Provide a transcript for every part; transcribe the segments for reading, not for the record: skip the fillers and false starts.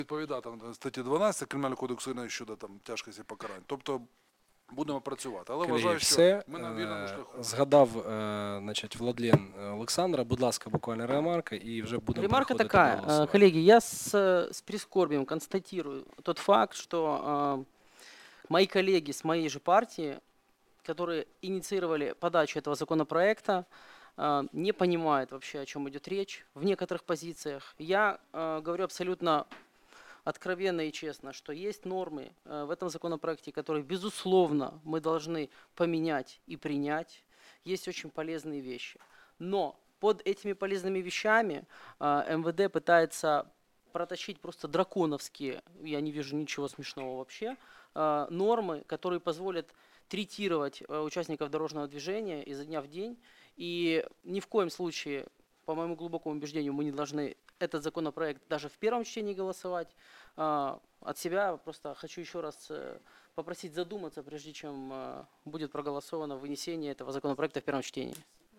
Відповідати на статті 12 Кримінального кодексу України щодо тяжкості покарань. Тобто будемо працювати. Але вважаю, що ми на вірному шляху. Згадав, Владлен Олександра. Будь ласка, буквально ремарка, і вже будемо Ремарка переходити до такая. голосування. Коллеги, я с прискорбием констатирую тот факт, что мои коллеги с моей же партии, которые инициировали подачу этого законопроекта, не понимают вообще, о чем идет речь в некоторых позициях. Я говорю абсолютно откровенно и честно, что есть нормы в этом законопроекте, которые, безусловно, мы должны поменять и принять. Есть очень полезные вещи. Но под этими полезными вещами МВД пытается протащить просто драконовские, я не вижу ничего смешного вообще, нормы, которые позволят третировать участников дорожного движения изо дня в день. И ни в коем случае, по моему глубокому убеждению, мы не должны этот законопроект даже в первом чтении голосовать. От себя просто хочу еще раз попросить задуматься, прежде чем будет проголосовано вынесение этого законопроекта в первом чтении.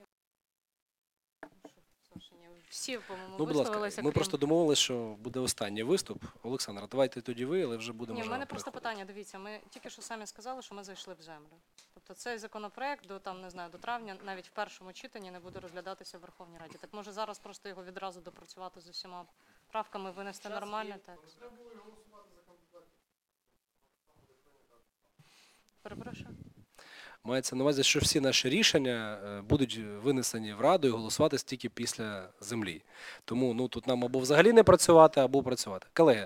Всі, по-моєму, Ну, будь ласка, висловилися. ми просто домовилися, що буде останній виступ. Олександра, давайте тоді ви, але вже будемо. Ні, в мене вже просто переходити. питання. Дивіться, ми тільки що самі сказали, що ми зайшли в землю. Тобто цей законопроект до травня навіть в першому читанні не буде розглядатися в Верховній Раді. Так може зараз просто його відразу допрацювати з усіма правками, винести нормальний текст? Перепрошую. Мається на увазі, що всі наші рішення будуть винесені в Раду і голосуватись тільки після землі. Тому тут нам або взагалі не працювати, або працювати. Колеги,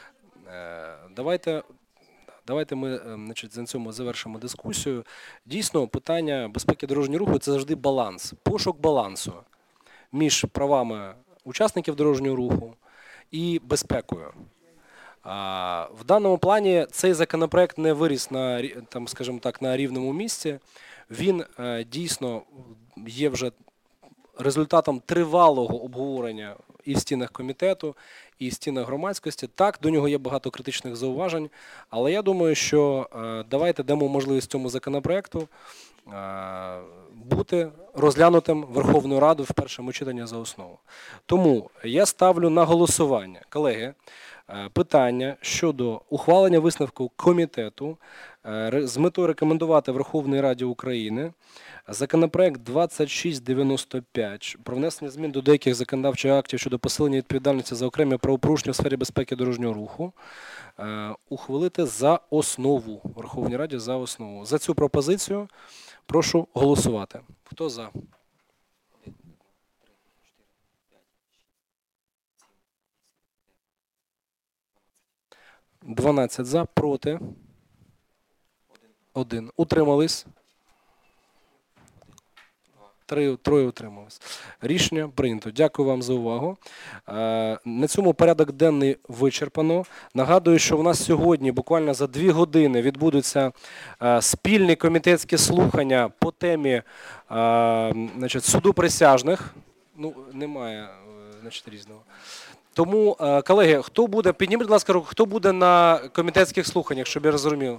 давайте ми на цьому завершимо дискусію. Дійсно, питання безпеки дорожнього руху – це завжди баланс, пошук балансу між правами учасників дорожнього руху і безпекою. В даному плані цей законопроект не виріс на рівному місці. Він дійсно є вже результатом тривалого обговорення і в стінах комітету, і в стінах громадськості. Так, до нього є багато критичних зауважень, але я думаю, що давайте дамо можливість цьому законопроекту бути розглянутим Верховною Радою в першому читанні за основу. Тому я ставлю на голосування, колеги, питання щодо ухвалення висновку комітету з метою рекомендувати Верховній Раді України законопроект 2695 про внесення змін до деяких законодавчих актів щодо посилення відповідальності за окремі правопорушення у сфері безпеки дорожнього руху ухвалити за основу, в Верховній Раді за основу. За цю пропозицію прошу голосувати. Хто за? 12 за, проти. 1. Утримались. 3 утримались. Рішення прийнято. Дякую вам за увагу. На цьому порядок денний вичерпано. Нагадую, що у нас сьогодні буквально за 2 години відбудуться спільні комітетські слухання по темі суду присяжних. Немає різного. Тому, колеги, хто буде, підніміть, будь ласка, руку, хто буде на комітетських слуханнях, щоб я розумів?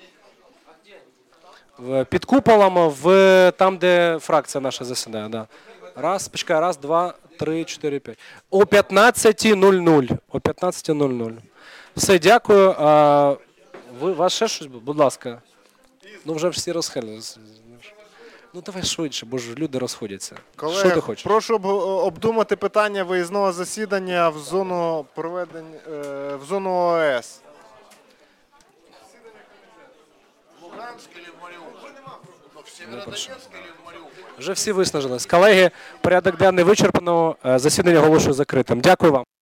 Під куполом, там, де фракція наша засідає. Да. Раз, 2, 3, 4, 5. О 15:00. О 15:00. Все, дякую. У вас ще щось буде? Будь ласка. Вже всі розхилилися. Давай швидше, бо ж люди розходяться. Колеги, що ти хочеш? Прошу обдумати питання виїзного засідання в зону проведення, в зону ОАЕС. Луганськ чи в Маріуполь? В Сєвєродонецьк чи в Маріуполь? Вже всі виснажились. Колеги, порядок денний вичерпано. Засідання оголошую закритим. Дякую вам.